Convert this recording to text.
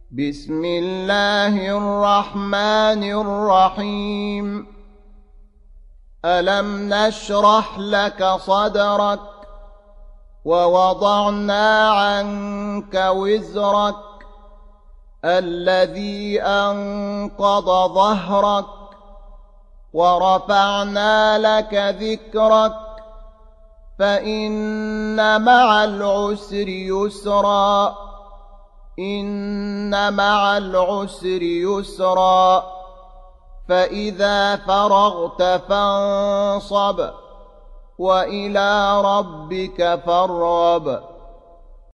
بسم الله الرحمن الرحيم. ألم نشرح لك صدرك ووضعنا عنك وزرك الذي أنقض ظهرك ورفعنا لك ذكرك فإن مع العسر يسرا إن مع العسر يسرا فإذا فرغت فانصب وإلى ربك فارغب.